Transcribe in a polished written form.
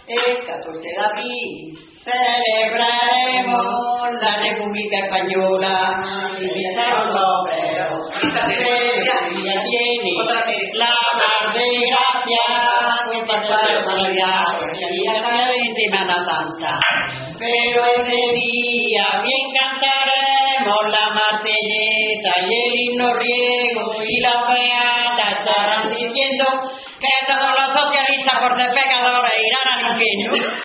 El 14 de abril celebraremos la República Española. Invitaron los obreros, ya tiene la mar de gracia, y en Semana Santa. Pero ese día bien cantaremos la marselleta y el himno riego, y las beatas estarán diciendo que todos los socialistas por ser pecadores irán al infierno.